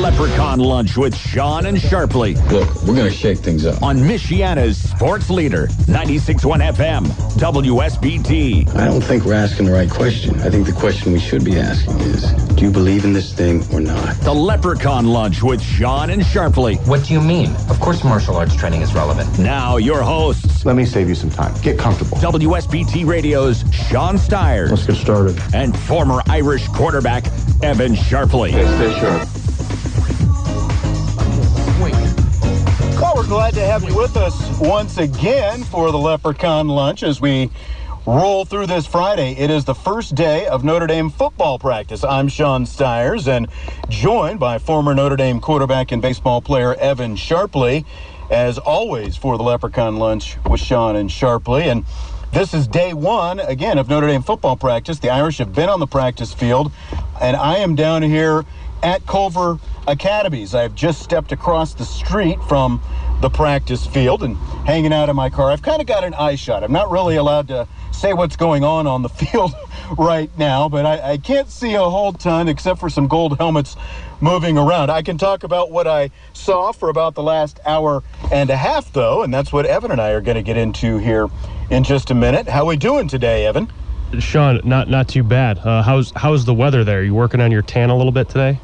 Leprechaun Lunch with Sean and Sharpley. Look, we're going to shake things up. On Michiana's Sports Leader, 96.1 FM, WSBT. I don't think we're asking the right question. I think the question we should be asking is, do you believe in this thing or not? The Leprechaun Lunch with Sean and Sharpley. What do you mean? Of course martial arts training is relevant. Now, your hosts. Let me save you some time. Get comfortable. WSBT Radio's Sean Stiers. Let's get started. And former Irish quarterback, Evan Sharpley. Okay, stay sharp. Well, we're glad to have you with us once again for the Leprechaun Lunch as we roll through this Friday. It is the first day of Notre Dame football practice. I'm Sean Stiers and joined by former Notre Dame quarterback and baseball player Evan Sharpley, as always, for the Leprechaun Lunch with Sean and Sharpley. And this is day one, again, of Notre Dame football practice. The Irish have been on the practice field, and I am down here at Culver Academies. I've just stepped across the street from the practice field and hanging out in my car. I've kind of got an eye shot. I'm not really allowed to say what's going on the field right now, but I can't see a whole ton except for some gold helmets moving around. I can talk about what I saw for about the last hour and a half, though, and that's what Evan and I are going to get into here in just a minute. How we doing today, Evan? Sean, not too bad. How's the weather there? Are you working on your tan a little bit today?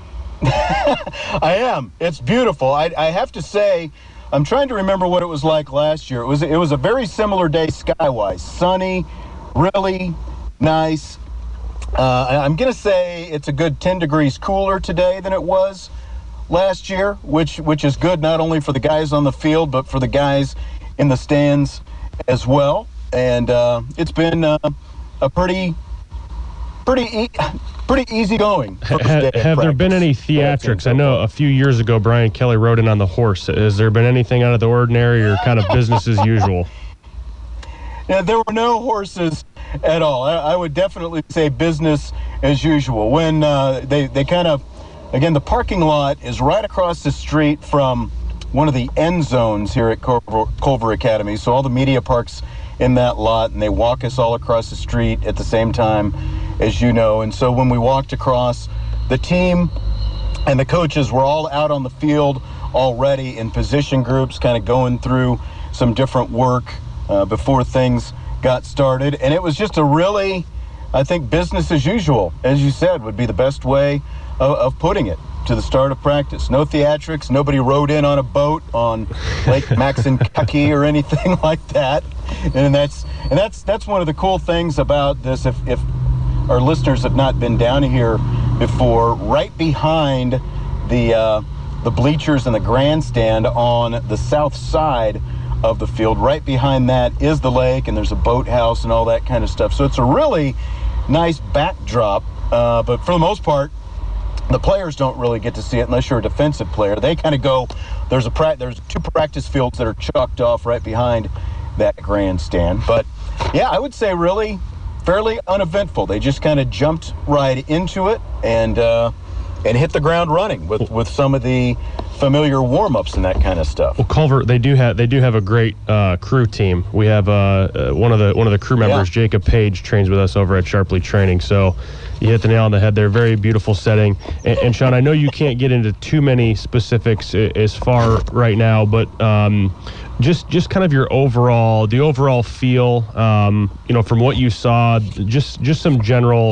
I am. It's beautiful. I have to say, I'm trying to remember what it was like last year. It was a very similar day skywise. Sunny, really nice. I'm going to say it's a good 10 degrees cooler today than it was last year, which is good not only for the guys on the field, but for the guys in the stands as well. And it's been a pretty easy going. Have there been any theatrics? I know a few years ago Brian Kelly rode in on the horse. Has there been anything out of the ordinary or kind of business as usual? Yeah, there were no horses at all. I would definitely say business as usual. When they kind of, again, the parking lot is right across the street from one of the end zones here at Culver Academy. So all the media parks in that lot, and they walk us all across the street at the same time, as you know. And so when we walked across, the team and the coaches were all out on the field already in position groups, kind of going through some different work before things got started. And it was just a really, I think, business as usual, as you said, would be the best way of putting it to the start of practice. No theatrics. Nobody rode in on a boat on Lake Maxinkuckee or anything like that. And that's one of the cool things about this. If our listeners have not been down here before, right behind the bleachers and the grandstand on the south side of the field, right behind that is the lake, and there's a boathouse and all that kind of stuff. So it's a really nice backdrop, but for the most part, the players don't really get to see it unless you're a defensive player. They kind of go, there's two practice fields that are chalked off right behind that grandstand. But yeah, I would say really fairly uneventful. They just kind of jumped right into it and hit the ground running with some of the familiar warm-ups and that kind of stuff. Well, Culver, they do have a great crew team. We have one of the crew members, Jacob Page, trains with us over at Sharpley Training. So you hit the nail on the head there. Very beautiful setting. And Sean, I know you can't get into too many specifics as far right now, but just kind of the overall feel, from what you saw, just some general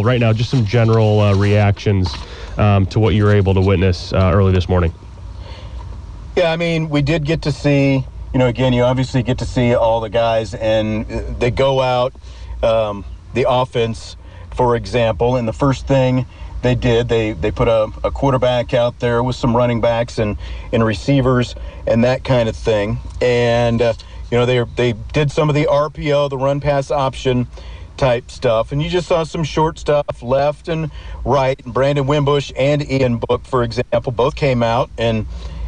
reactions to what you were able to witness early this morning. Yeah, I mean, we did get to see, again, you obviously get to see all the guys, and they go out, the offense, for example, and the first thing they did, they put a quarterback out there with some running backs and receivers and that kind of thing. And, they did some of the RPO, the run pass option type stuff. And you just saw some short stuff left and right. And Brandon Wimbush and Ian Book, for example, both came out and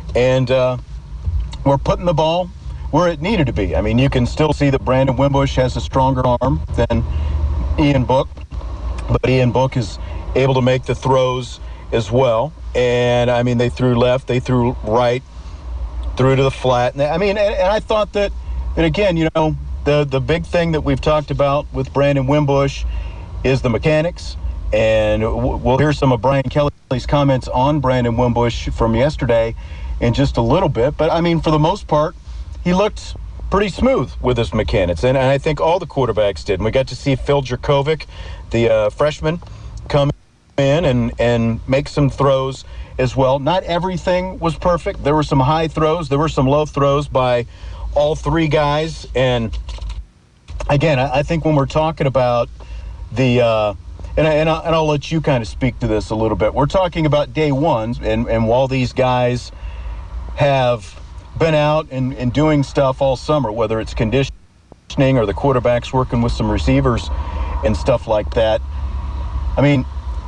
we're putting the ball where it needed to be. I mean, you can still see that Brandon Wimbush has a stronger arm than Ian Book, but Ian Book is able to make the throws as well. And, I mean, they threw left, they threw right, threw to the flat. And I thought that again, the big thing that we've talked about with Brandon Wimbush is the mechanics And we'll hear some of Brian Kelly's comments on Brandon Wimbush from yesterday in just a little bit. But, I mean, for the most part, he looked pretty smooth with his mechanics. And I think all the quarterbacks did. And we got to see Phil Jurkovec, the freshman, come in and make some throws as well. Not everything was perfect. There were some high throws. There were some low throws by all three guys. And, again, I think when we're talking about the and I'll let you kind of speak to this a little bit. We're talking about day one, and while these guys have been out and doing stuff all summer, whether it's conditioning or the quarterbacks working with some receivers and stuff like that, I mean,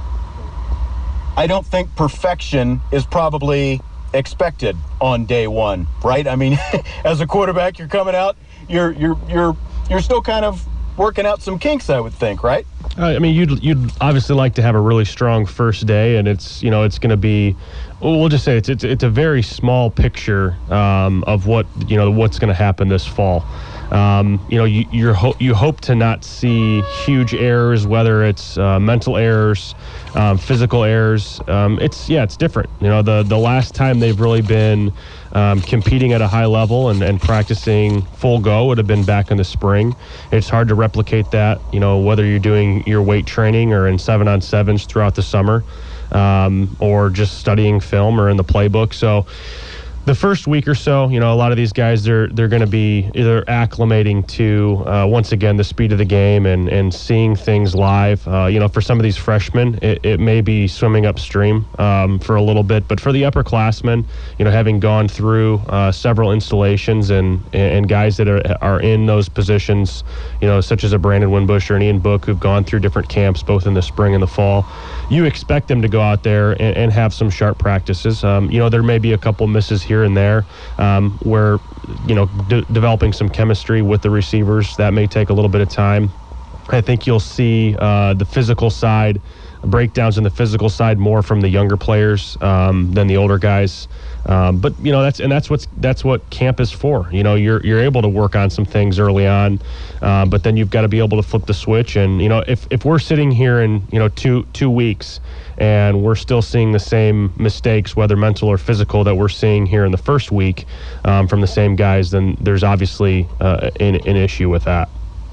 I don't think perfection is probably expected on day one, right? I mean, as a quarterback, you're coming out, you're still kind of working out some kinks, I would think, right? I mean, you'd obviously like to have a really strong first day, and it's going to be, we'll just say it's a very small picture of what's going to happen this fall. You hope to not see huge errors, whether it's mental errors, physical errors. It's different. The last time they've really been competing at a high level and practicing full go would have been back in the spring. It's hard to replicate that, whether you're doing your weight training or in 7-on-7s throughout the summer, or just studying film or in the playbook. So the first week or so, a lot of these guys, they're going to be either acclimating to, once again, the speed of the game and seeing things live. For some of these freshmen, it may be swimming upstream for a little bit. But for the upperclassmen, having gone through several installations and guys that are in those positions, such as a Brandon Wimbush or an Ian Book who've gone through different camps both in the spring and the fall, you expect them to go out there and have some sharp practices. There may be a couple misses here and there where, developing some chemistry with the receivers, that may take a little bit of time. I think you'll see the physical side, breakdowns in the physical side more from the younger players than the older guys. But that's what camp is for. You're able to work on some things early on, but then you've got to be able to flip the switch. And if we're sitting here in 2 weeks and we're still seeing the same mistakes, whether mental or physical, that we're seeing here in the first week from the same guys, then there's obviously an issue with that.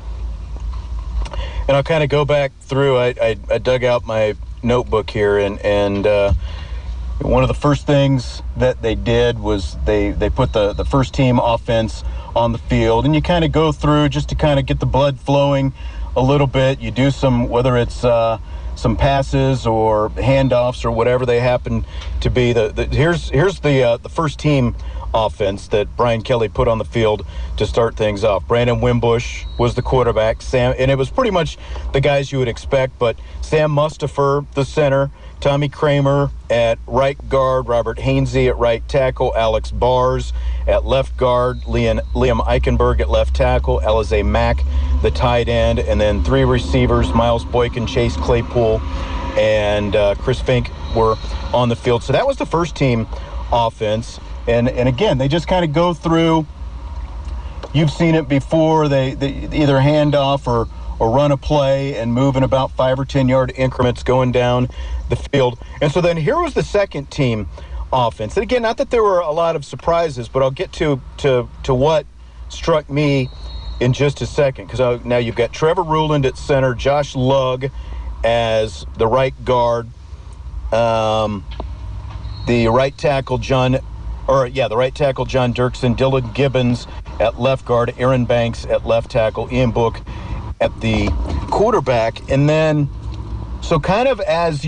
And I'll kind of go back through. I dug out my notebook here, and one of the first things that they did was they put the first team offense on the field, and you kind of go through just to kind of get the blood flowing a little bit. You do some, whether it's some passes or handoffs or whatever they happen to be. Here's the first team offense that Brian Kelly put on the field to start things off. Brandon Wimbush was the quarterback. And it was pretty much the guys you would expect, but Sam Mustipher, the center, Tommy Kramer at right guard, Robert Hainsey at right tackle, Alex Bars at left guard, Liam Eichenberg at left tackle, Alize Mack, the tight end, and then three receivers, Miles Boykin, Chase Claypool, and Chris Fink were on the field. So that was the first team offense. And again, they just kind of go through. You've seen it before. They either hand off or run a play and move in about 5 or 10 yard increments going down the field. And so then here was the second team offense. And again, not that there were a lot of surprises, but I'll get to what struck me in just a second. Because now you've got Trevor Ruland at center, Josh Lugg as the right guard, the right tackle John Dirksen, Dylan Gibbons at left guard, Aaron Banks at left tackle, Ian Book at the quarterback. And then, so kind of as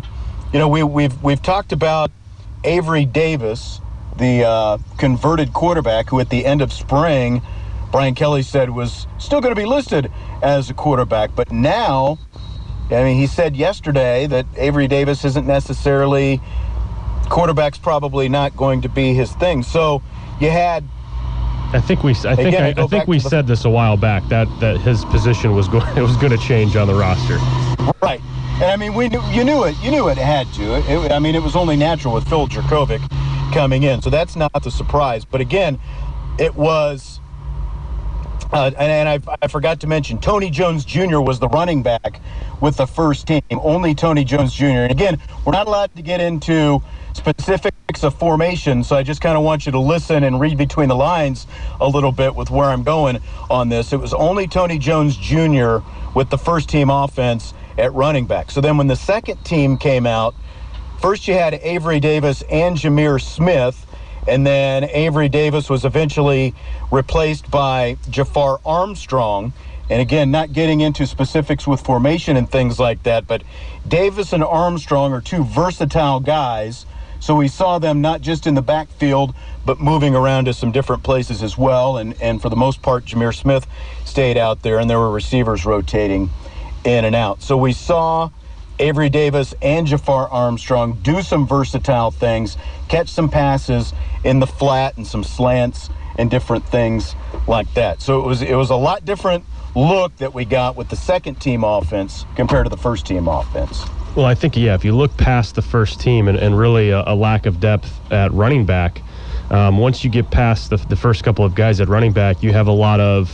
we've talked about Avery Davis, the converted quarterback, who at the end of spring, Brian Kelly said was still going to be listed as a quarterback. But now, he said yesterday that Avery Davis isn't necessarily, quarterback's probably not going to be his thing. So you had, I think we said this a while back that his position was going to change on the roster. Right. And you knew it had to. It was only natural with Phil Jurkovec coming in. So that's not the surprise. But again, it was And I forgot to mention, Tony Jones Jr. was the running back with the first team. Only Tony Jones Jr. And again, we're not allowed to get into specifics of formation, so I just kind of want you to listen and read between the lines a little bit with where I'm going on this. It was only Tony Jones Jr. with the first team offense at running back. So then when the second team came out, first you had Avery Davis and Jameer Smith, and then Avery Davis was eventually replaced by Jafar Armstrong. And again, not getting into specifics with formation and things like that, but Davis and Armstrong are two versatile guys. So we saw them not just in the backfield, but moving around to some different places as well. And for the most part, Jameer Smith stayed out there, and there were receivers rotating in and out. So we saw Avery Davis and Jafar Armstrong do some versatile things, catch some passes in the flat and some slants and different things like that. So it was a lot different look that we got with the second team offense compared to the first team offense. Well, I think, if you look past the first team and really a lack of depth at running back, once you get past the first couple of guys at running back, you have a lot of,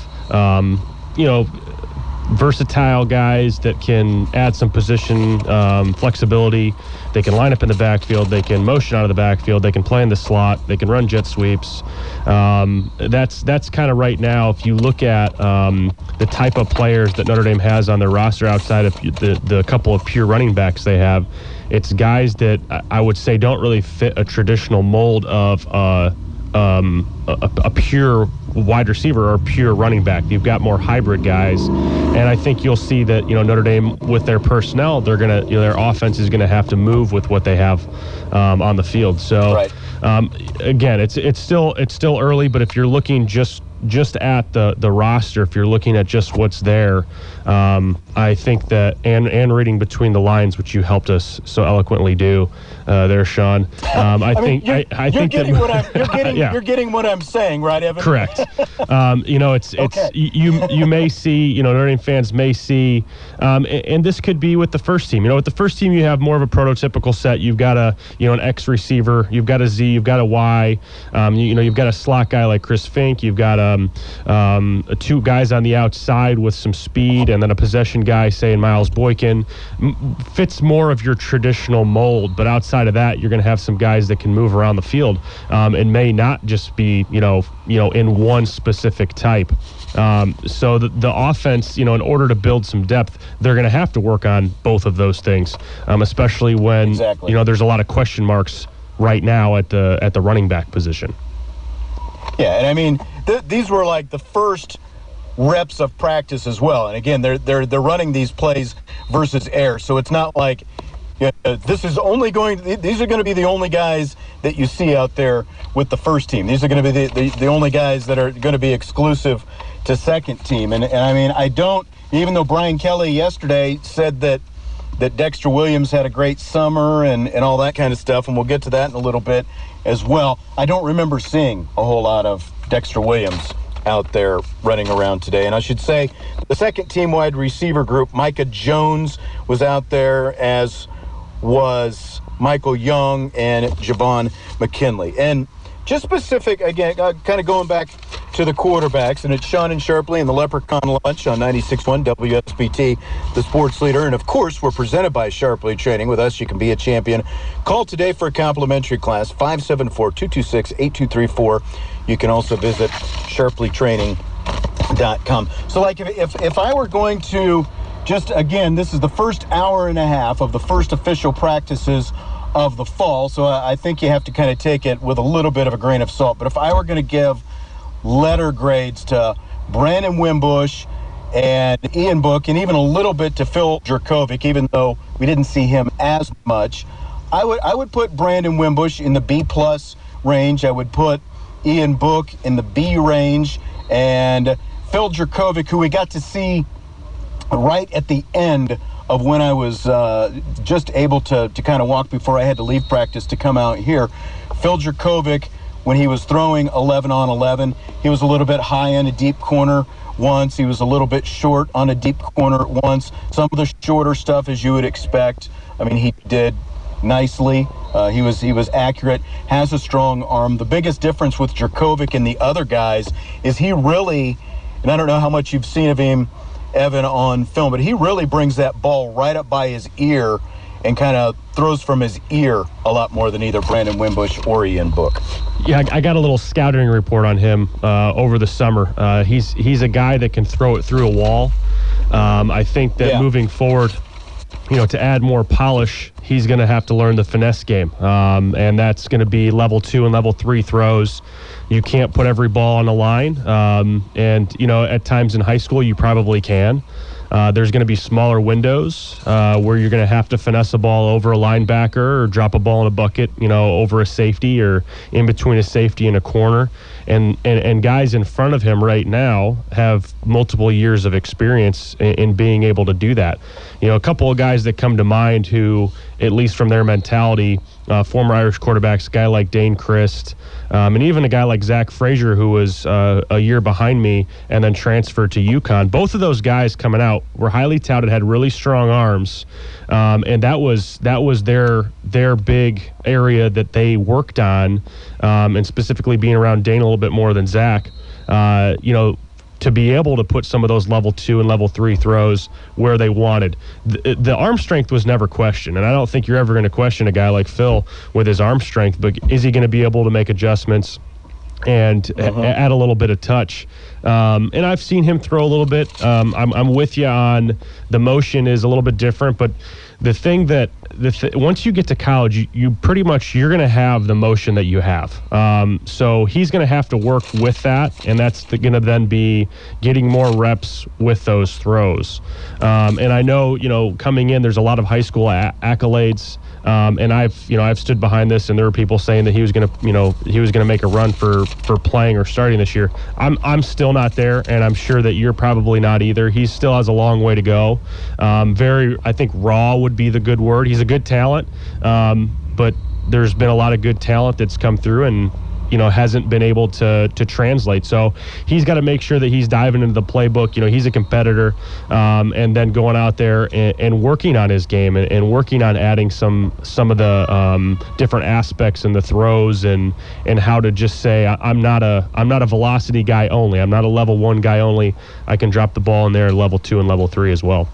versatile guys that can add some position flexibility. They can line up in the backfield. They can motion out of the backfield. They can play in the slot. They can run jet sweeps. That's kind of right now, if you look at the type of players that Notre Dame has on their roster outside of the couple of pure running backs they have, it's guys that I would say don't really fit a traditional mold of a pure wide receiver or pure running back. You've got more hybrid guys, and I think you'll see that Notre Dame with their personnel, they're gonna their offense is gonna have to move with what they have on the field. So right. Again, it's still early, but if you're looking just at the roster, if you're looking at just what's there, I think that and reading between the lines, which you helped us so eloquently do there, Sean. I think you're getting what I'm saying, right, Evan? Correct. It's okay. You may see, Notre Dame fans may see, and this could be with the first team. With the first team, you have more of a prototypical set. You've got an X receiver, you've got a Z, you've got a Y, you've got a slot guy like Chris Fink, you've got two guys on the outside with some speed, and then a possession guy, say in Miles Boykin, fits more of your traditional mold. But outside of that, you're going to have some guys that can move around the field, and may not just be in one specific type. So the offense, in order to build some depth, they're going to have to work on both of those things, especially when exactly. There's a lot of question marks right now at the running back position. Yeah, and I mean, these were like the first reps of practice as well. And again, they're running these plays versus air, so it's not like these are going to be the only guys that you see out there with the first team. These are going to be the only guys that are going to be exclusive to second team. And I mean, even though Brian Kelly yesterday said that Dexter Williams had a great summer and all that kind of stuff, and we'll get to that in a little bit as well, I don't remember seeing a whole lot of Dexter Williams out there running around today. And I should say the second team wide receiver group, Micah Jones was out there, as was Michael Young and Javon McKinley. And just specific, again, kind of going back to the quarterbacks, and it's Sean and Sharpley and the Leprechaun Lunch on 96.1 WSBT, the sports leader. And of course, we're presented by Sharpley Training. With us, you can be a champion. Call today for a complimentary class, 574-226-8234. You can also visit sharpleytraining.com. So like if I were going to just, again, this is the first hour and a half of the first official practices of the fall, so I think you have to kind of take it with a little bit of a grain of salt. But if I were going to give letter grades to Brandon Wimbush and Ian Book, and even a little bit to Phil Jurkovec, even though we didn't see him as much, I would put Brandon Wimbush in the B+ range. I would put Ian Book in the B range, and Phil Jurkovec, who we got to see right at the end of when I was just able to kind of walk before I had to leave practice to come out here. Phil Jurkovec, when he was throwing 11 on 11, he was a little bit high in a deep corner once. He was a little bit short on a deep corner once. Some of the shorter stuff, as you would expect, I mean, he did nicely. He was accurate, has a strong arm. The biggest difference with Jurkovec and the other guys is he really and I don't know how much you've seen of him, Evan, on film, but he really brings that ball right up by his ear and kind of throws from his ear a lot more than either Brandon Wimbush or Ian Book. Yeah, I got a little scouting report on him over the summer. He's a guy that can throw it through a wall. I think that moving forward, to add more polish, he's going to have to learn the finesse game. And that's going to be level 2 and level 3 throws. You can't put every ball on the line. And at times in high school, you probably can. There's going to be smaller windows where you're going to have to finesse a ball over a linebacker or drop a ball in a bucket, over a safety or in between a safety and a corner. And guys in front of him right now have multiple years of experience in being able to do that. A couple of guys that come to mind who, at least from their mentality, former Irish quarterbacks, a guy like Dane Christ, and even a guy like Zach Frazier, who was a year behind me and then transferred to UConn. Both of those guys coming out were highly touted, had really strong arms, and that was their big area that they worked on, and specifically being around Dane a little bit more than Zach. To be able to put some of those level 2 and level 3 throws where they wanted. The arm strength was never questioned, and I don't think you're ever going to question a guy like Phil with his arm strength, but is he going to be able to make adjustments and add a little bit of touch? And I've seen him throw a little bit. I'm with you on the motion is a little bit different, but the thing that once you get to college, you're going to have the motion that you have. So he's going to have to work with that, and that's going to then be getting more reps with those throws. And I know, coming in, there's a lot of high school accolades. And I've stood behind this, and there were people saying that he was going to make a run for playing or starting this year. I'm still not there, and I'm sure that you're probably not either. He still has a long way to go. I think raw would be the good word. He's a good talent, but there's been a lot of good talent that's come through and hasn't been able to translate. So he's got to make sure that he's diving into the playbook. He's a competitor, and then going out there and working on his game and working on adding some of the different aspects in the throws and how to just say, I'm not a velocity guy only. I'm not a level 1 guy only. I can drop the ball in there at level 2 and level 3 as well.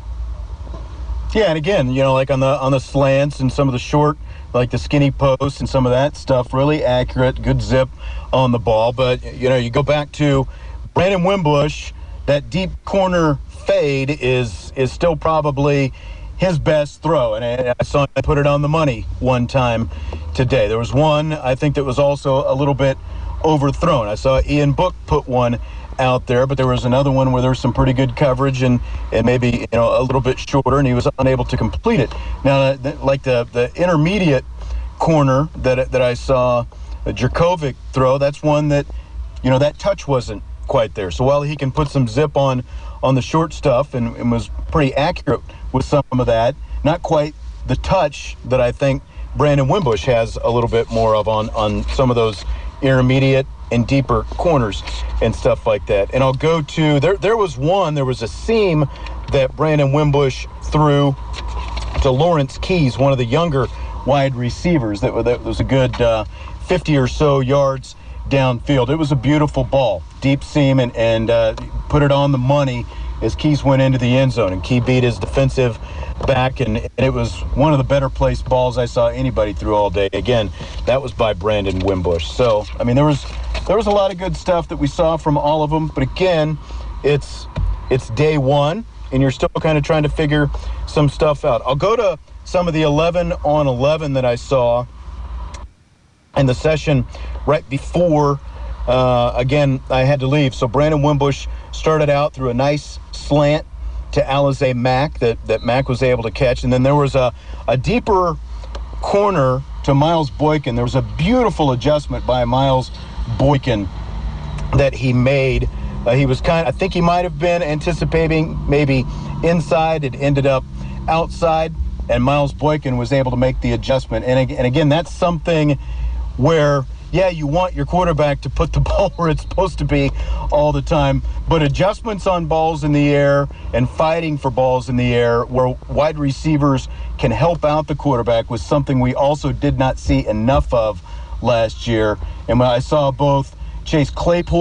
Yeah, and again, like on the slants and some of the short, like the skinny posts and some of that stuff, really accurate, good zip on the ball. But, you go back to Brandon Wimbush, that deep corner fade is still probably his best throw. And I saw him put it on the money one time today. There was one, I think, that was also a little bit overthrown. I saw Ian Book put one out there, but there was another one where there was some pretty good coverage and maybe a little bit shorter, and he was unable to complete it. Now, like the intermediate corner that I saw Jurkovec throw, that's one that that touch wasn't quite there. So while he can put some zip on the short stuff and was pretty accurate with some of that, not quite the touch that I think Brandon Wimbush has a little bit more of on some of those intermediate and deeper corners and stuff like that. And I'll go to, there was a seam that Brandon Wimbush threw to Lawrence Keys, one of the younger wide receivers. That was a good 50 or so yards downfield. It was a beautiful ball, deep seam, and put it on the money as Keys went into the end zone, and Key beat his defensive back, and it was one of the better placed balls I saw anybody through all day. Again, that was by Brandon Wimbush. So, I mean, there was a lot of good stuff that we saw from all of them, but again, it's day one, and you're still kind of trying to figure some stuff out. I'll go to some of the 11 on 11 that I saw in the session right before, again, I had to leave. So Brandon Wimbush started out through a nice slant to Alize Mack that Mack was able to catch. And then there was a deeper corner to Miles Boykin. There was a beautiful adjustment by Miles Boykin that he made. He was I think he might have been anticipating maybe inside. It ended up outside, and Miles Boykin was able to make the adjustment. And again, that's something where, yeah, you want your quarterback to put the ball where it's supposed to be all the time, but adjustments on balls in the air and fighting for balls in the air where wide receivers can help out the quarterback was something we also did not see enough of last year. And when I saw both Chase Claypool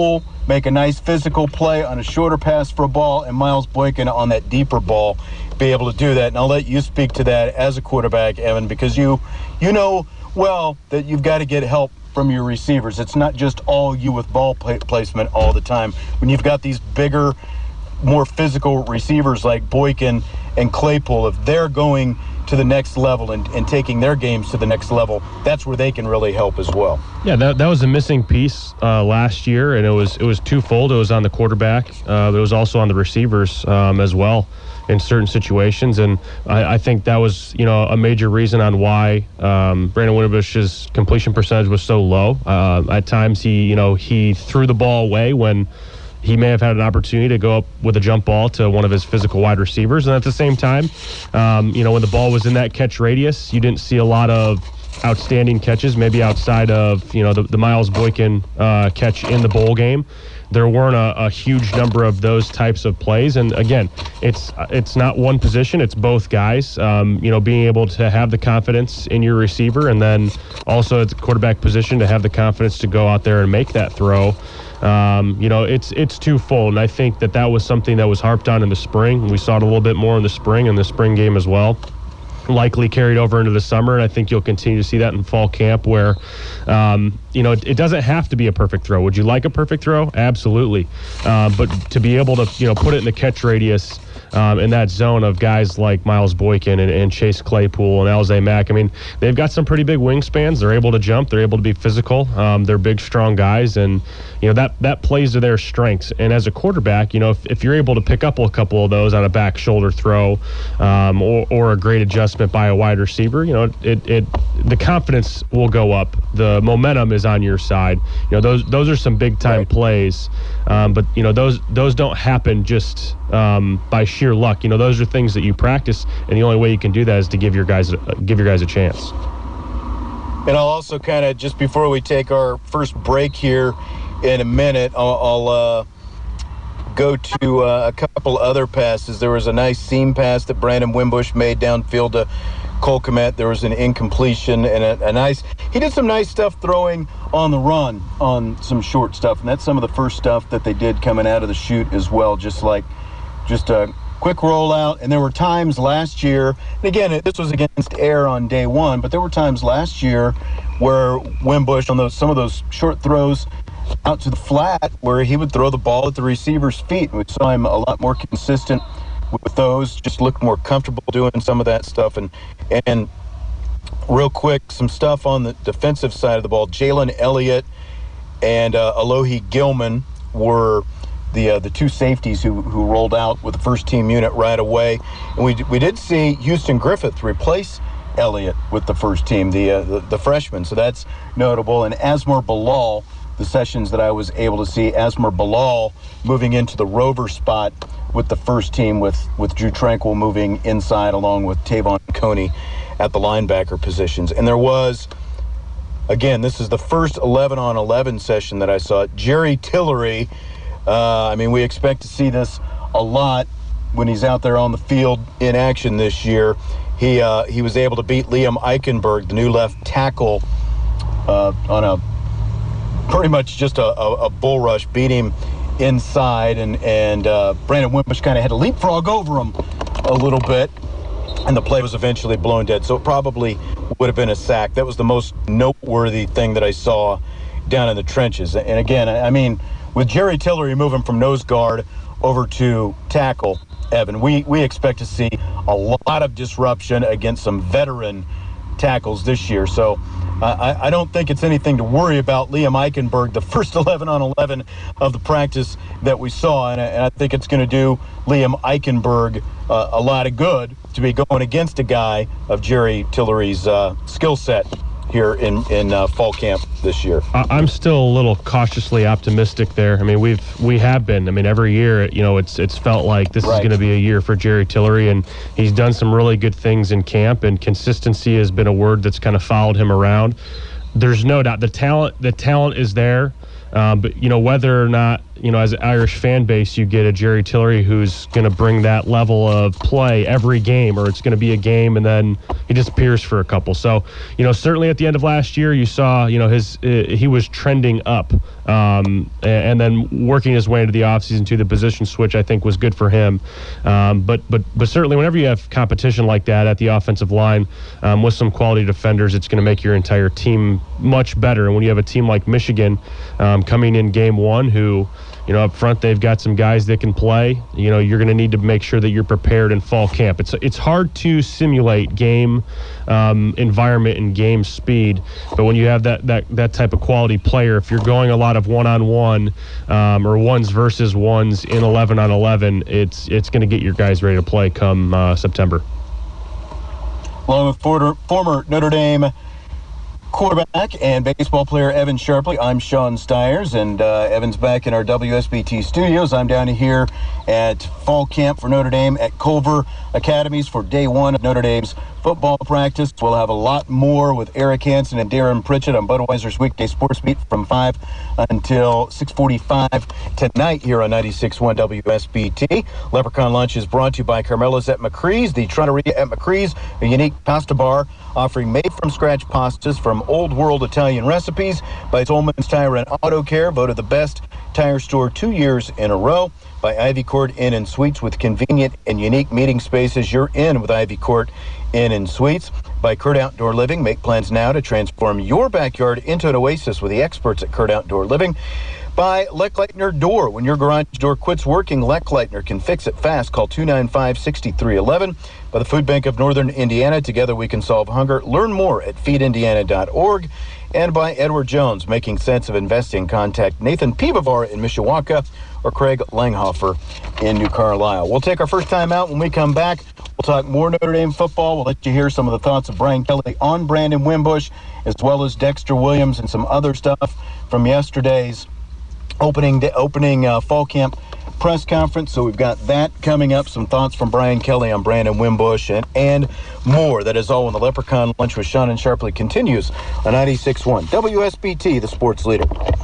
make a nice physical play on a shorter pass for a ball, and Miles Boykin on that deeper ball be able to do that. And I'll let you speak to that as a quarterback, Evan, because you know well that you've got to get help from your receivers. It's not just all you with ball placement all the time. When you've got these bigger, more physical receivers like Boykin and Claypool, if they're going to the next level and taking their games to the next level, that's where they can really help as well. Yeah, that was a missing piece last year, and it was twofold. It was on the quarterback, but it was also on the receivers as well in certain situations, and I think that was a major reason on why Brandon Wimbush's completion percentage was so low. At times he threw the ball away when he may have had an opportunity to go up with a jump ball to one of his physical wide receivers. And at the same time, when the ball was in that catch radius, you didn't see a lot of outstanding catches, maybe outside of, the Miles Boykin catch in the bowl game. There weren't a huge number of those types of plays. And again, it's not one position, it's both guys. Being able to have the confidence in your receiver, and then also at the quarterback position to have the confidence to go out there and make that throw. It's twofold, and I think that was something that was harped on in the spring. We saw it a little bit more in the spring game as well. Likely carried over into the summer, and I think you'll continue to see that in fall camp where, it doesn't have to be a perfect throw. Would you like a perfect throw? Absolutely. But to be able to, put it in the catch radius in that zone of guys like Miles Boykin and Chase Claypool and Alize Mack. I mean, they've got some pretty big wingspans. They're able to jump. They're able to be physical. They're big, strong guys, and that plays to their strengths. And as a quarterback, if you're able to pick up a couple of those on a back shoulder throw or a great adjustment by a wide receiver, the confidence will go up. The momentum is on your side. Those are some big time plays, but those don't happen just by sheer luck. Those are things that you practice, and the only way you can do that is to give your guys a chance. And I'll also kind of, just before we take our first break here in a minute, I'll go to a couple other passes. There was a nice seam pass that Brandon Wimbush made downfield to Cole Kmet. There was an incompletion and he did some nice stuff throwing on the run on some short stuff, and that's some of the first stuff that they did coming out of the chute as well, just a quick rollout. And there were times last year, and again, this was against air on day one, but there were times last year where Wimbush on some of those short throws out to the flat where he would throw the ball at the receiver's feet. We saw him a lot more consistent with those, just looked more comfortable doing some of that stuff. And real quick, some stuff on the defensive side of the ball. Jalen Elliott and Alohi Gilman were the two safeties who rolled out with the first team unit right away. And we did see Houston Griffith replace Elliott with the first team, the freshman. So that's notable. And Asmar Bilal, the sessions that I was able to see, Asmar Bilal moving into the rover spot with the first team, with Drew Tranquil moving inside along with Tavon Coney at the linebacker positions. And there was, again, this is the first 11-on-11 session that I saw. Jerry Tillery, we expect to see this a lot when he's out there on the field in action this year. He was able to beat Liam Eichenberg, the new left tackle, on a pretty much just a bull rush, beat him inside, and Brandon Wimbush kind of had to leapfrog over him a little bit, and the play was eventually blown dead. So it probably would have been a sack. That was the most noteworthy thing that I saw down in the trenches. And again, with Jerry Tillery moving from nose guard over to tackle, Evan, we expect to see a lot of disruption against some veteran tackles this year. So I don't think it's anything to worry about Liam Eichenberg, the first 11-on-11 of the practice that we saw. And I think it's going to do Liam Eichenberg a lot of good to be going against a guy of Jerry Tillery's skill set here in fall camp this year. I'm still a little cautiously optimistic there. We have been. Every year, it's felt like this is going to be a year for Jerry Tillery, and he's done some really good things in camp, and consistency has been a word that's kind of followed him around. There's no doubt the talent is there, but whether or not as an Irish fan base, you get a Jerry Tillery who's going to bring that level of play every game, or it's going to be a game and then he disappears for a couple. So, certainly at the end of last year, you saw, he was trending up, and then working his way into the offseason to the position switch, I think was good for him. But certainly whenever you have competition like that at the offensive line with some quality defenders, it's going to make your entire team much better. And when you have a team like Michigan coming in game one who, up front they've got some guys that can play, you're going to need to make sure that you're prepared in fall camp. It's hard to simulate game environment and game speed, but when you have that type of quality player, if you're going a lot of one-on-one or ones versus ones in 11-on-11, it's going to get your guys ready to play come September. Along with former Notre Dame quarterback and baseball player Evan Sharpley, I'm Sean Stiers, and Evan's back in our WSBT studios. I'm down here at fall camp for Notre Dame at Culver Academies for day one of Notre Dame's football practice. We'll have a lot more with Eric Hansen and Darren Pritchett on Budweiser's weekday sports beat from 5 until 6:45 tonight here on 96.1 WSBT. Leprechaun Lunch is brought to you by Carmela's at McCree's, the Trattoria at McCree's, a unique pasta bar offering made-from-scratch pastas from old world Italian recipes. By Tolman's Tire and Auto Care, voted the best tire store 2 years in a row. By Ivy Court Inn and Suites, with convenient and unique meeting spaces. You're in with Ivy Court Inn and Suites. By Kurt Outdoor Living, make plans now to transform your backyard into an oasis with the experts at Kurt Outdoor Living. By Leckleitner Door, when your garage door quits working, Leckleitner can fix it fast. Call 295-6311. By the Food Bank of Northern Indiana, together we can solve hunger. Learn more at feedindiana.org. And by Edward Jones, making sense of investing. Contact Nathan Pivovar in Mishawaka or Craig Langhofer in New Carlisle. We'll take our first time out. When we come back, we'll talk more Notre Dame football. We'll let you hear some of the thoughts of Brian Kelly on Brandon Wimbush, as well as Dexter Williams and some other stuff from yesterday's opening fall camp press conference. So we've got that coming up, some thoughts from Brian Kelly on Brandon Wimbush, and more. That is all when the Leprechaun Lunch with Sean and Sharpley continues on 96.1 WSBT, the sports leader.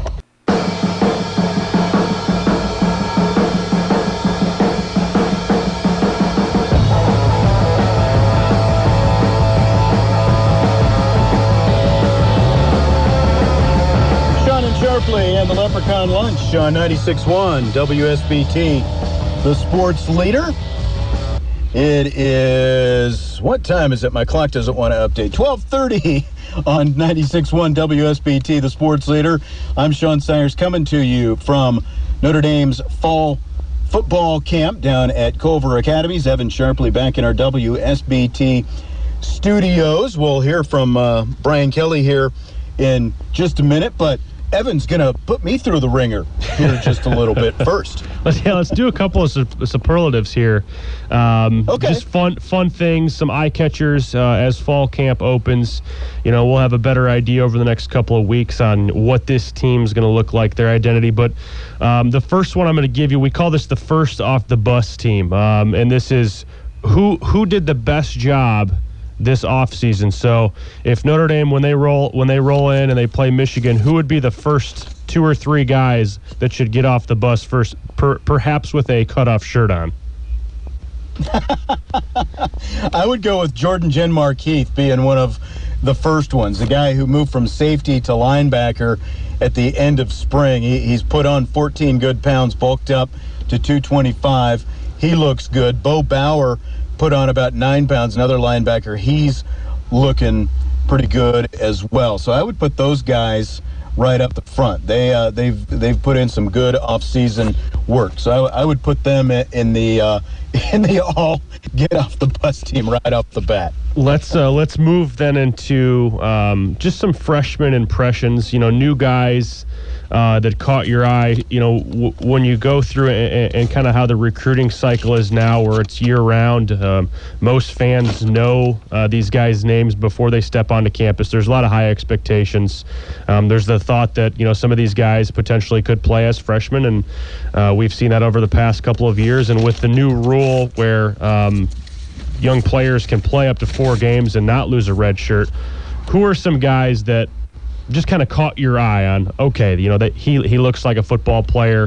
And the Leprechaun Lunch on 96.1 WSBT, the sports leader. It is, what time is it? My clock doesn't want to update. 12:30 on 96.1 WSBT, the sports leader. I'm Sean Stiers, coming to you from Notre Dame's fall football camp down at Culver Academies. Evan Sharpley back in our WSBT studios. We'll hear from Brian Kelly here in just a minute, but Evan's going to put me through the ringer here just a little bit first. Let's do a couple of superlatives here. Okay. Just fun things, some eye catchers as fall camp opens. We'll have a better idea over the next couple of weeks on what this team's going to look like, their identity. But the first one I'm going to give you, we call this the first off the bus team. And this is who did the best job this offseason. So if Notre Dame, when they roll in and they play Michigan, who would be the first 2 or 3 guys that should get off the bus first, perhaps with a cutoff shirt on? I would go with Jordan Genmark-Heath being one of the first ones, the guy who moved from safety to linebacker at the end of spring. He's put on 14 good pounds, bulked up to 225. He looks good. Bo Bauer put on about 9 pounds, another linebacker. He's looking pretty good as well. So I would put those guys right up the front. They've put in some good off-season work. So I would put them in the all get off the bus team right off the bat. Let's move then into just some freshman impressions. New guys that caught your eye. When you go through it and kind of how the recruiting cycle is now, where it's year-round. Most fans know these guys' names before they step onto campus. There's a lot of high expectations. There's the thought that some of these guys potentially could play as freshmen, and we've seen that over the past couple of years. And with the new rule where young players can play up to 4 games and not lose a red shirt, who are some guys that just kind of caught your eye on, okay, that he looks like a football player,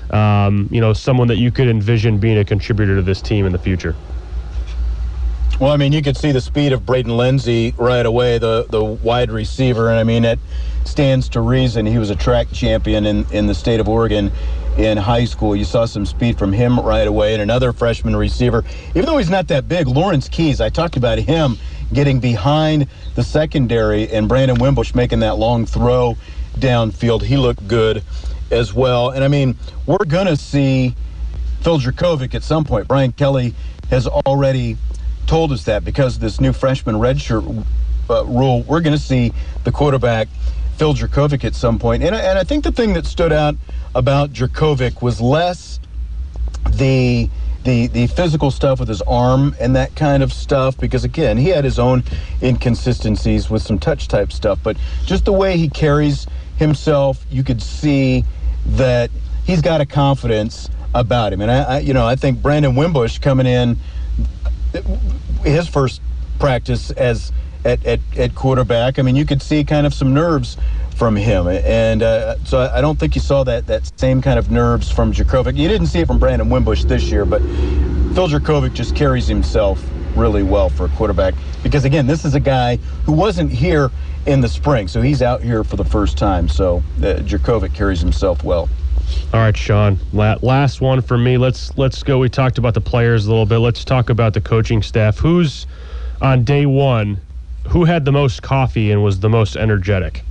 someone that you could envision being a contributor to this team in the future? Well, I mean, you could see the speed of Braden Lindsey right away, the wide receiver. And, I mean, it stands to reason. He was a track champion in the state of Oregon in high school. You saw some speed from him right away. And another freshman receiver, even though he's not that big, Lawrence Keys, I talked about him getting behind the secondary and Brandon Wimbush making that long throw downfield. He looked good as well. And, I mean, we're going to see Phil Dracovic at some point. Brian Kelly has already told us that because of this new freshman redshirt rule, we're going to see the quarterback Phil Dracovic at some point. And I think the thing that stood out about Dracovic was less the physical stuff with his arm and that kind of stuff, because again, he had his own inconsistencies with some touch type stuff, but just the way he carries himself, you could see that he's got a confidence about him. And I think Brandon Wimbush coming in his first practice as at quarterback, I mean, you could see kind of some nerves from him, and so I don't think you saw that same kind of nerves from Dracovic. You didn't see it from Brandon Wimbush this year, but Phil Dracovic just carries himself really well for a quarterback, because again, this is a guy who wasn't here in the spring, so he's out here for the first time. So Dracovic carries himself well. All right, Sean, last one for me. Let's go. We talked about the players a little bit. Let's talk about the coaching staff. Who's on day one, who had the most coffee and was the most energetic?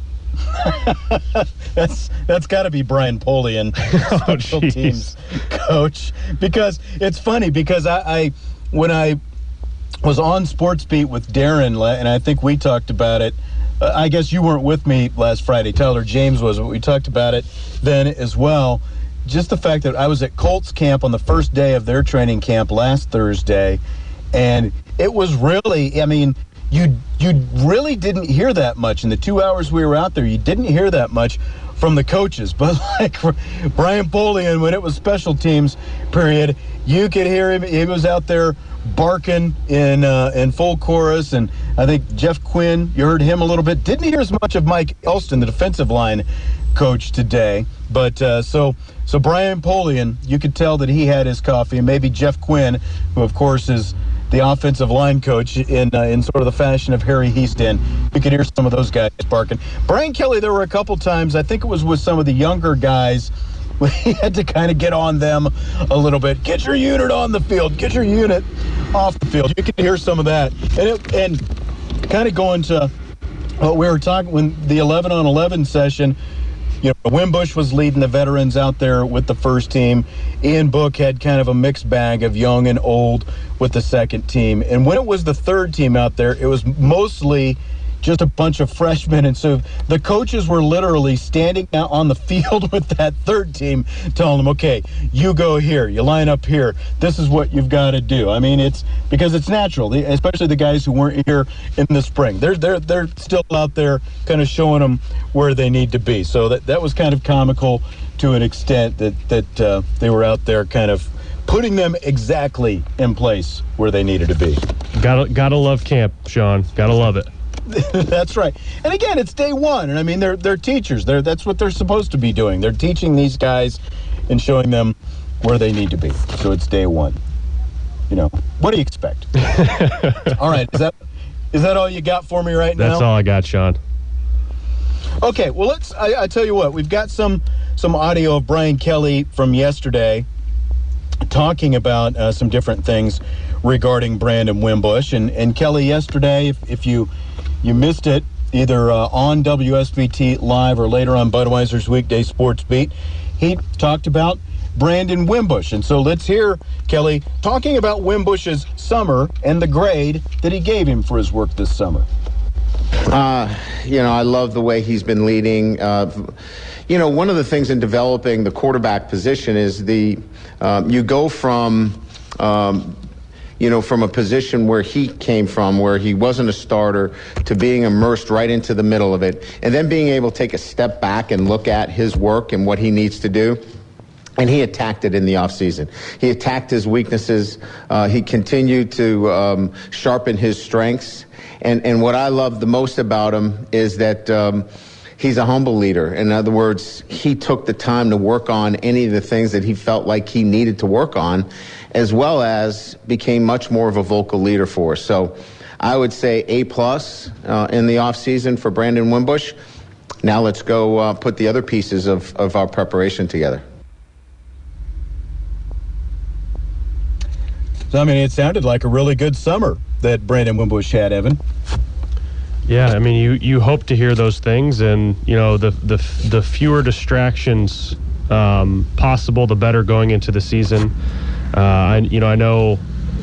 That's got to be Brian Polian, special teams coach, because it's funny, because I when I was on Sports Beat with Darren, and I think we talked about it, I guess you weren't with me last Friday, Tyler James was, but we talked about it then as well. Just the fact that I was at Colts camp on the first day of their training camp last Thursday, and it was really, I mean, you really didn't hear that much in the 2 hours we were out there. You didn't hear that much from the coaches, but like Brian Polian, when it was special teams period, you could hear him. He was out there barking in full chorus, and I think Jeff Quinn, you heard him a little bit. Didn't hear as much of Mike Elston, the defensive line coach, today, but so Brian Polian, you could tell that he had his coffee, and maybe Jeff Quinn, who of course is the offensive line coach in sort of the fashion of Harry Heaston. You could hear some of those guys barking. Brian Kelly, there were a couple times, I think it was with some of the younger guys, we had to kind of get on them a little bit. Get your unit on the field. Get your unit off the field. You could hear some of that. And kind of going to what we were talking, when the 11-on-11 session, you know, Wimbush was leading the veterans out there with the first team. Ian Book had kind of a mixed bag of young and old with the second team. And when it was the third team out there, it was mostly just a bunch of freshmen. And so the coaches were literally standing out on the field with that third team, telling them, okay, you go here, you line up here, this is what you've got to do. I mean, it's because it's natural, especially the guys who weren't here in the spring. They're still out there kind of showing them where they need to be. So that was kind of comical to an extent, that they were out there kind of putting them exactly in place where they needed to be. Gotta love camp, Sean. Gotta love it. That's right. And again, it's day one, and I mean, they're teachers. That's what they're supposed to be doing. They're teaching these guys and showing them where they need to be. So it's day one. You know, what do you expect? All right, is that all you got for me right now? That's all I got, Sean. Okay, well, I tell you what, we've got some audio of Brian Kelly from yesterday talking about some different things regarding Brandon Wimbush. And Kelly, yesterday, if you missed it, either on WSBT Live or later on Budweiser's Weekday Sports Beat, he talked about Brandon Wimbush. And so let's hear Kelly talking about Wimbush's summer and the grade that he gave him for his work this summer. I love the way he's been leading. One of the things in developing the quarterback position is you go from a position where he came from, where he wasn't a starter, to being immersed right into the middle of it, and then being able to take a step back and look at his work and what he needs to do. And he attacked it in the offseason. He attacked his weaknesses. He continued to sharpen his strengths. And what I love the most about him is that he's a humble leader. In other words, he took the time to work on any of the things that he felt like he needed to work on, as well as became much more of a vocal leader for us. So I would say A+ in the offseason for Brandon Wimbush. Now let's go put the other pieces of our preparation together. So, I mean, it sounded like a really good summer that Brandon Wimbush had, Evan. Yeah, I mean, you hope to hear those things, and the fewer distractions possible, the better going into the season. I know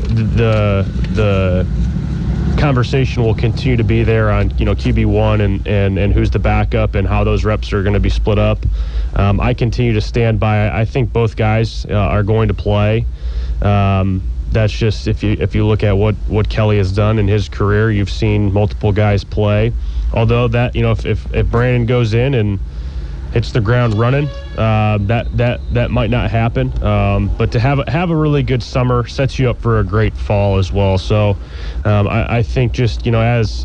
the conversation will continue to be there on QB1 and who's the backup and how those reps are going to be split up. I continue to stand by. I think both guys are going to play. That's just if you look at what Kelly has done in his career, you've seen multiple guys play. Although that if Brandon goes in and hits the ground running, that might not happen. But to have a really good summer sets you up for a great fall as well. So I think just as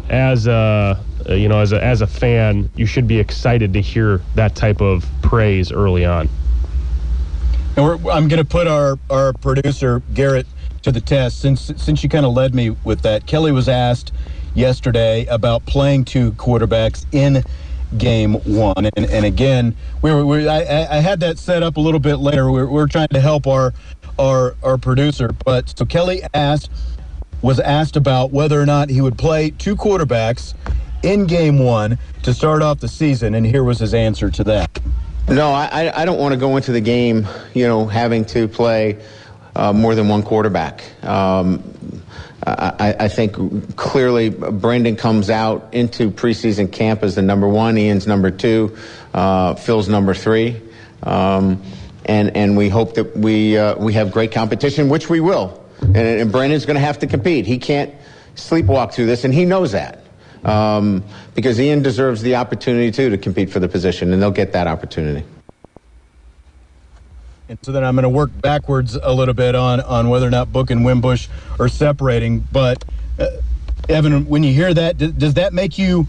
a fan, you should be excited to hear that type of praise early on. And I'm going to put our producer Garrett to the test since you kind of led me with that. Kelly was asked yesterday about playing two quarterbacks in Game 1, and again, I had that set up a little bit later. We're trying to help our producer, but so Kelly was asked about whether or not he would play two quarterbacks in Game 1 to start off the season, and here was his answer to that. No, I don't want to go into the game, having to play more than one quarterback. I think clearly Brandon comes out into preseason camp as the number 1, Ian's number 2, Phil's number 3, and we hope that we have great competition, which we will. And Brandon's going to have to compete. He can't sleepwalk through this, and he knows that. Because Ian deserves the opportunity to compete for the position, and they'll get that opportunity. And so then I'm going to work backwards a little bit on whether or not Book and Wimbush are separating. But Evan, when you hear that, does that make you?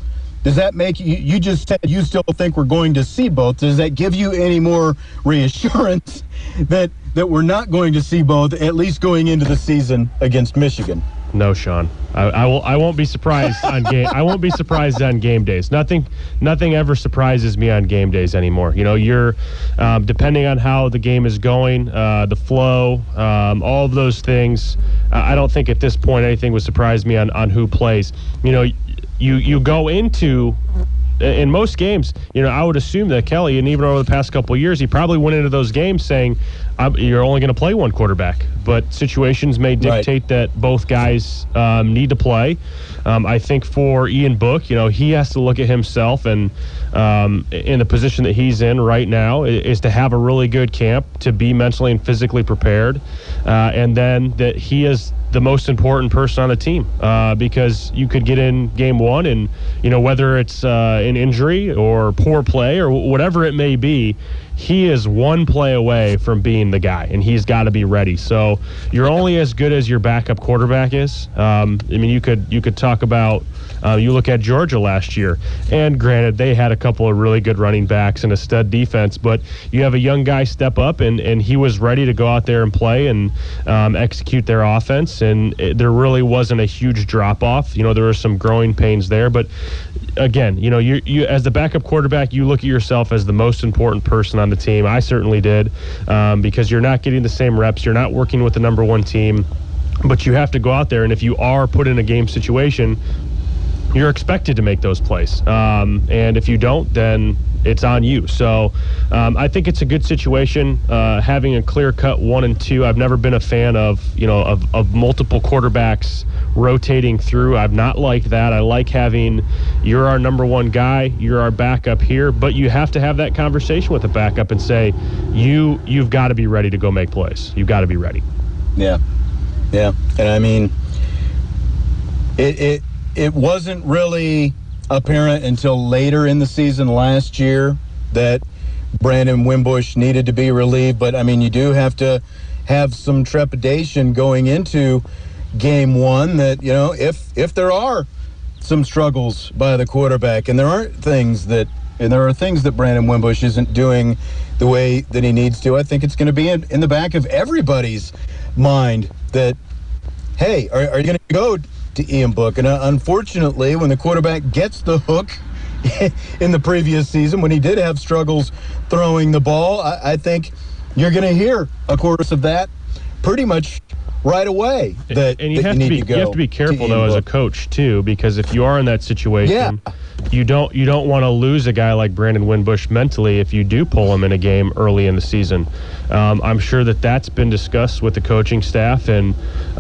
You just said you still think we're going to see both. Does that give you any more reassurance that we're not going to see both, at least going into the season against Michigan? No, Sean. I won't be surprised on game. I won't be surprised on game days. Nothing ever surprises me on game days anymore. You're depending on how the game is going, the flow, all of those things. I don't think at this point anything would surprise me on who plays. You go into. In most games, I would assume that Kelly, and even over the past couple of years, he probably went into those games saying, you're only going to play one quarterback. But situations may dictate that both guys need to play. I think for Ian Book, he has to look at himself, and in the position that he's in right now is to have a really good camp, to be mentally and physically prepared, and then that he is the most important person on the team, because you could get in Game 1 and, whether it's an injury or poor play or whatever it may be, he is one play away from being the guy, and he's got to be ready. So you're only as good as your backup quarterback is. You could talk about, you look at Georgia last year, and granted, they had a couple of really good running backs and a stud defense, but you have a young guy step up, and he was ready to go out there and play and execute their offense, and there really wasn't a huge drop-off. There were some growing pains there, but again, you as the backup quarterback, you look at yourself as the most important person on the team. I certainly did, because you're not getting the same reps. You're not working with the number 1 team, but you have to go out there, and if you are put in a game situation, you're expected to make those plays. And if you don't, then it's on you. So I think it's a good situation, having a clear-cut 1 and 2. I've never been a fan of multiple quarterbacks rotating through. I've not liked that. I like having, you're our number 1 guy, you're our backup here, but you have to have that conversation with the backup and say, you've got to be ready to go make plays. You've got to be ready. Yeah. And I mean, it wasn't really apparent until later in the season last year that Brandon Wimbush needed to be relieved. But, I mean, you do have to have some trepidation going into Game 1 that, if there are some struggles by the quarterback and there aren't things that and there are things that Brandon Wimbush isn't doing the way that he needs to, I think it's going to be in the back of everybody's mind that, hey, are you going to go to Ian Book? And unfortunately, when the quarterback gets the hook in the previous season, when he did have struggles throwing the ball, I think you're going to hear a chorus of that pretty much right away. And you have to be careful though as a coach too, because if you are in that situation, you don't want to lose a guy like Brandon Wimbush mentally if you do pull him in a game early in the season. I'm sure that's been discussed with the coaching staff, and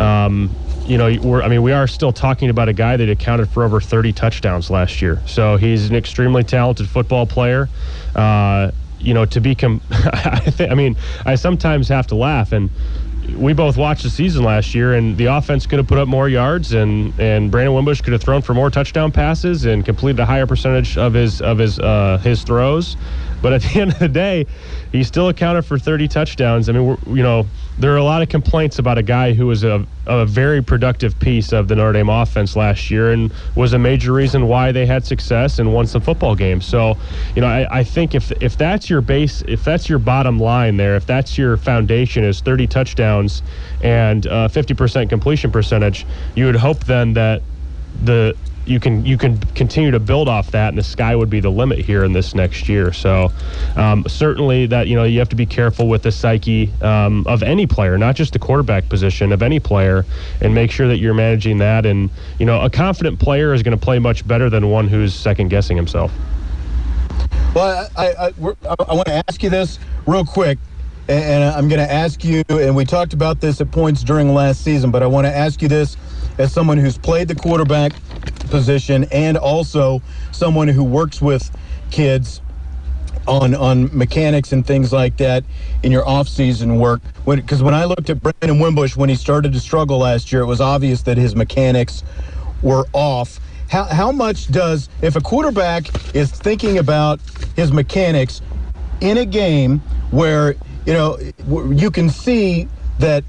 we are still talking about a guy that accounted for over 30 touchdowns last year. So he's an extremely talented football player. I sometimes have to laugh, and we both watched the season last year, and the offense could have put up more yards, and Brandon Wimbush could have thrown for more touchdown passes and completed a higher percentage of his throws. But at the end of the day, he still accounted for 30 touchdowns. I mean, there are a lot of complaints about a guy who was a very productive piece of the Notre Dame offense last year and was a major reason why they had success and won some football games. So, I think if that's your base, if that's your bottom line there, if that's your foundation is 30 touchdowns and 50% completion percentage, you would hope then that you can continue to build off that, and the sky would be the limit here in this next year. So certainly that, you have to be careful with the psyche of any player, not just the quarterback position, of any player, and make sure that you're managing that. And, a confident player is going to play much better than one who's second-guessing himself. Well, I want to ask you this real quick, and I'm going to ask you, and we talked about this at points during last season, but I want to ask you this as someone who's played the quarterback position and also someone who works with kids on mechanics and things like that in your off-season work. Because when I looked at Brandon Wimbush when he started to struggle last year, it was obvious that his mechanics were off. How much does, if a quarterback is thinking about his mechanics in a game where, you can see that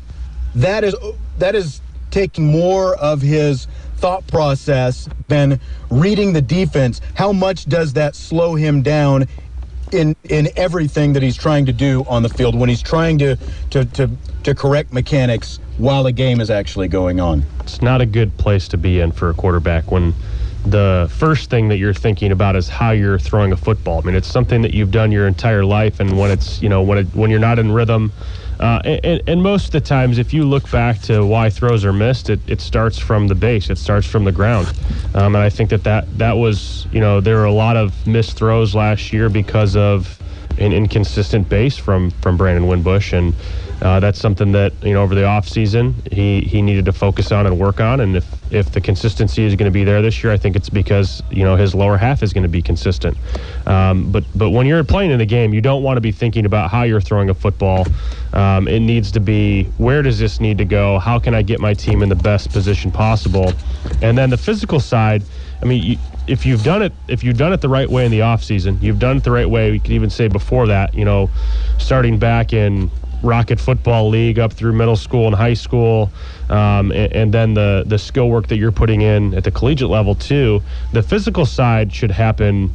is taking more of his thought process than reading the defense, how much does that slow him down in everything that he's trying to do on the field when he's trying to correct mechanics while the game is actually going on? It's not a good place to be in for a quarterback when the first thing that you're thinking about is how you're throwing a football. I mean, it's something that you've done your entire life, and when it's, when you're not in rhythm, and most of the times, if you look back to why throws are missed, it starts from the base. It starts from the ground. And I think that was, there were a lot of missed throws last year because of an inconsistent base from Brandon Wimbush. And that's something that, over the offseason, he needed to focus on and work on. And if the consistency is going to be there this year, I think it's because, his lower half is going to be consistent. But when you're playing in a game, you don't want to be thinking about how you're throwing a football. It needs to be, where does this need to go? How can I get my team in the best position possible? And then the physical side, I mean, if you've done it the right way in the offseason, you've done it the right way. We could even say before that, starting back in Rocket Football League up through middle school and high school, and then the skill work that you're putting in at the collegiate level too. The physical side should happen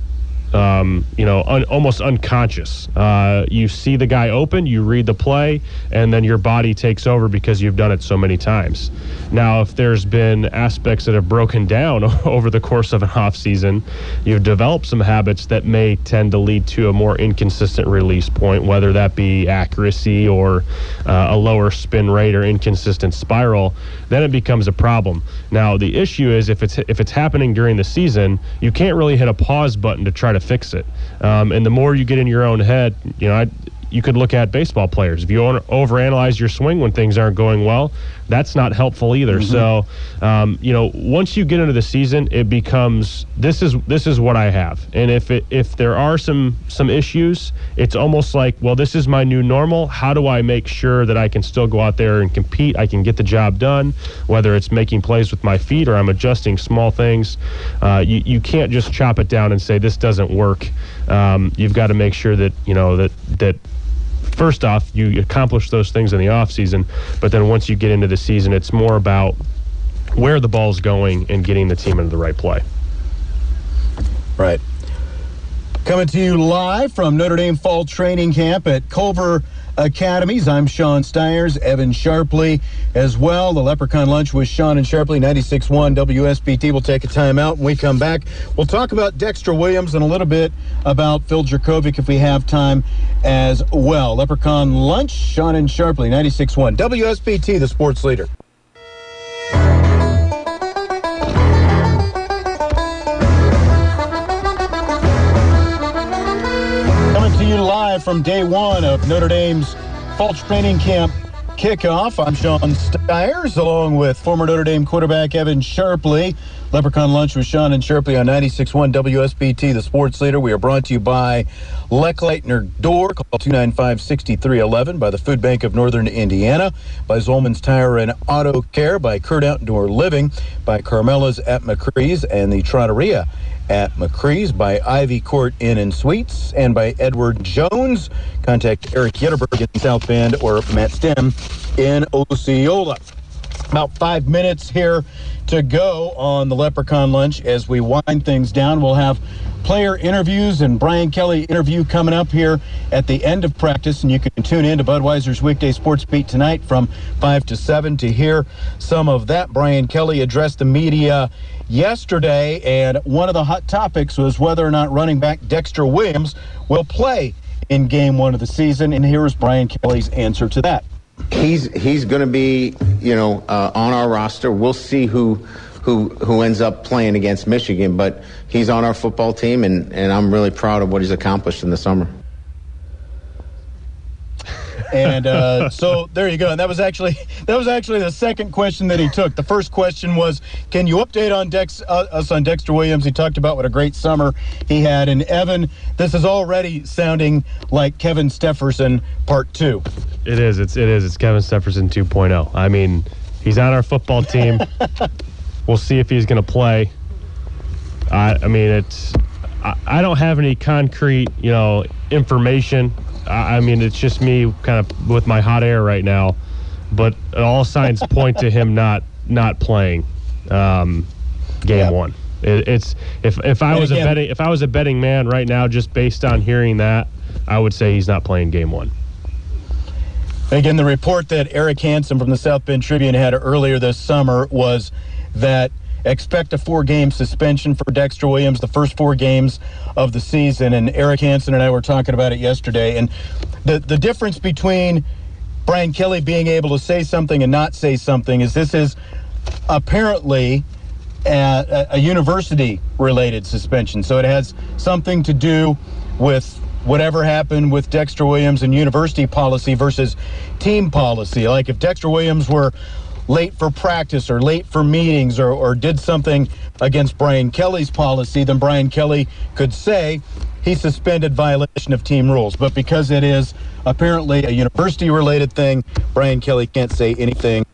almost unconscious. You see the guy open, you read the play, and then your body takes over because you've done it so many times. Now, if there's been aspects that have broken down over the course of an off season, you've developed some habits that may tend to lead to a more inconsistent release point, whether that be accuracy or a lower spin rate or inconsistent spiral, then it becomes a problem. Now, the issue is if it's happening during the season, you can't really hit a pause button to try to fix it. And the more you get in your own head, you could look at baseball players. If you overanalyze your swing when things aren't going well, that's not helpful either. Mm-hmm. So, once you get into the season, it becomes this is what I have. And if there are some issues, it's almost like, well, this is my new normal. How do I make sure that I can still go out there and compete? I can get the job done, whether it's making plays with my feet or I'm adjusting small things. You can't just chop it down and say this doesn't work. You've got to make sure that that first off, you accomplish those things in the off season, but then once you get into the season, it's more about where the ball's going and getting the team into the right play. Right. Coming to you live from Notre Dame Fall Training Camp at Culver Academies. I'm Sean Stiers, Evan Sharpley as well. The Leprechaun Lunch with Sean and Sharpley, 96.1 WSBT. We'll take a timeout. When we come back, we'll talk about Dexter Williams and a little bit about Phil Jurkovec if we have time as well. Leprechaun Lunch, Sean and Sharpley, 96.1 WSBT, the sports leader. Live from day one of Notre Dame's Fall Training Camp kickoff. I'm Sean Stiers, along with former Notre Dame quarterback Evan Sharpley. Leprechaun Lunch with Sean and Sharpley on 96.1 WSBT, the sports leader. We are brought to you by Leckleitner Door. Call 295-6311, by the Food Bank of Northern Indiana, by Zolman's Tire and Auto Care, by Kurt Outdoor Living, by Carmela's at McCree's and the Trattoria at McCree's, by Ivy Court Inn and Suites, and by Edward Jones. Contact Eric Yetterberg in South Bend or Matt Stem in Osceola. About 5 minutes here to go on the Leprechaun Lunch as we wind things down. We'll have player interviews and Brian Kelly interview coming up here at the end of practice, and you can tune in to Budweiser's Weekday Sports Beat tonight from 5 to 7 to hear some of that. Brian Kelly addressed the media yesterday, and one of the hot topics was whether or not running back Dexter Williams will play in game one of the season, and here is Brian Kelly's answer to that. He's going to be, on our roster. We'll see who ends up playing against Michigan, but he's on our football team, and I'm really proud of what he's accomplished in the summer. And so there you go. And that was actually the second question that he took. The first question was, can you update on us on Dexter Williams? He talked about what a great summer he had. And Evan, this is already sounding like Kevin Stepherson Part 2. It is. It's Kevin Stepherson 2.0. I mean, he's on our football team. We'll see if he's going to play. I don't have any concrete, information. I mean, it's just me kind of with my hot air right now, but all signs point to him not playing game one. If I was a betting man right now, just based on hearing that, I would say he's not playing game one. Again, the report that Eric Hansen from the South Bend Tribune had earlier this summer was that expect a 4-game suspension for Dexter Williams, the first 4 games of the season. And Eric Hansen and I were talking about it yesterday. And the difference between Brian Kelly being able to say something and not say something is this is apparently a university-related suspension. So it has something to do with whatever happened with Dexter Williams and university policy versus team policy. Like if Dexter Williams were late for practice or late for meetings or did something against Brian Kelly's policy, then Brian Kelly could say he suspended violation of team rules. But because it is apparently a university-related thing, Brian Kelly can't say anything.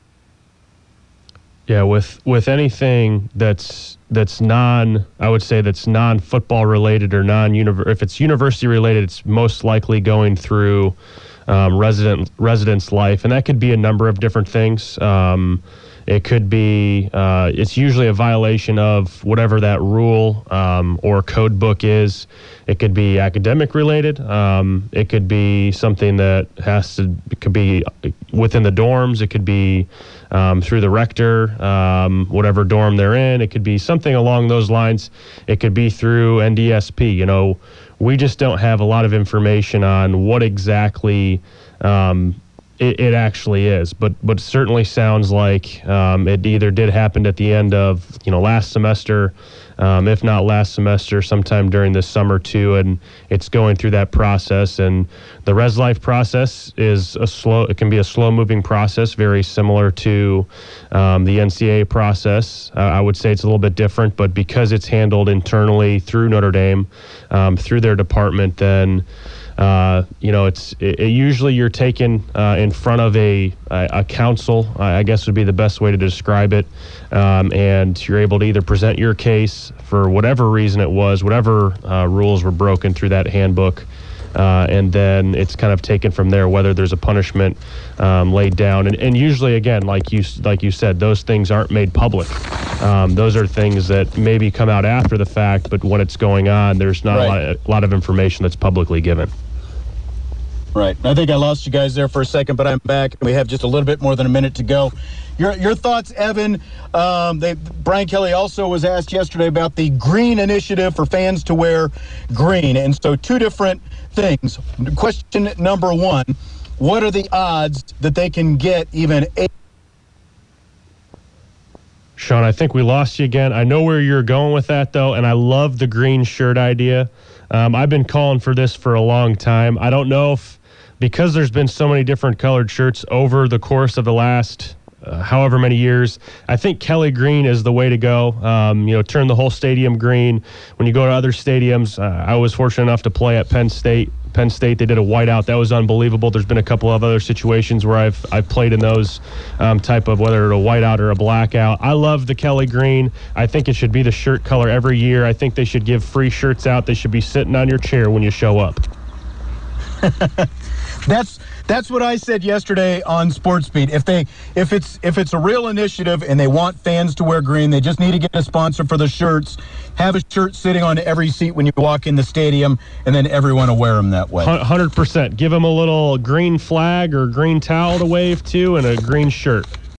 Yeah, with anything that's non-football related or if it's university related, it's most likely going through residence life, and that could be a number of different things. It could be it's usually a violation of whatever that rule or code book is. It could be academic related. It could be something that it could be within the dorms. It could be through the rector, whatever dorm they're in. It could be something along those lines. It could be through NDSP. We just don't have a lot of information on what exactly it actually is, but it certainly sounds like it either did happen at the end of last semester, if not last semester, sometime during this summer too, and it's going through that process. And the Res Life process is it can be a slow-moving process, very similar to the NCAA process. I would say it's a little bit different, but because it's handled internally through Notre Dame, through their department, then usually you're taken in front of a council, I guess would be the best way to describe it, and you're able to either present your case for whatever reason it was, whatever rules were broken through that handbook, and then it's kind of taken from there, whether there's a punishment laid down. And usually, again, like you said, those things aren't made public. Those are things that maybe come out after the fact, but when it's going on, there's not a lot of information that's publicly given. Right. I think I lost you guys there for a second, but I'm back. We have just a little bit more than a minute to go. Your thoughts, Evan? Brian Kelly also was asked yesterday about the green initiative for fans to wear green. And so 2 different things. Question number 1, what are the odds that they can get even 8? Sean, I think we lost you again. I know where you're going with that, though, and I love the green shirt idea. I've been calling for this for a long time. I don't know if, because there's been so many different colored shirts over the course of the last however many years, I think Kelly green is the way to go. Turn the whole stadium green. When you go to other stadiums, I was fortunate enough to play at Penn State. They did a whiteout. That was unbelievable. There's been a couple of other situations where I've played in those type of, whether it's a whiteout or a blackout. I love the Kelly green. I think it should be the shirt color every year. I think they should give free shirts out. They should be sitting on your chair when you show up. That's what I said yesterday on SportsBeat. If it's a real initiative and they want fans to wear green, they just need to get a sponsor for the shirts. Have a shirt sitting on every seat when you walk in the stadium, and then everyone will wear them that way. 100%. Give them a little green flag or green towel to wave to and a green shirt.